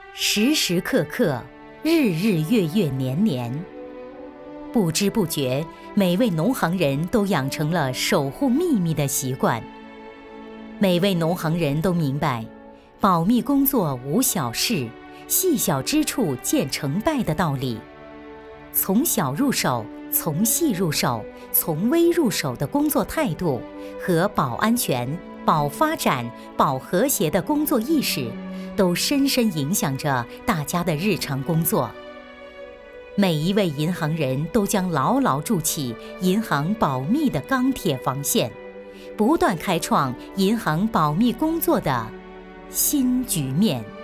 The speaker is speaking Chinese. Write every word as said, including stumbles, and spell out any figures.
时时刻刻，日日月月年年，不知不觉，每位农行人都养成了守护秘密的习惯。每位农行人都明白，保密工作无小事，细小之处见成败的道理。从小入手，从细入手，从微入手的工作态度和保安全、保发展、保和谐的工作意识，都深深影响着大家的日常工作。每一位银行人都将牢牢筑起银行保密的钢铁防线，不断开创银行保密工作的新局面。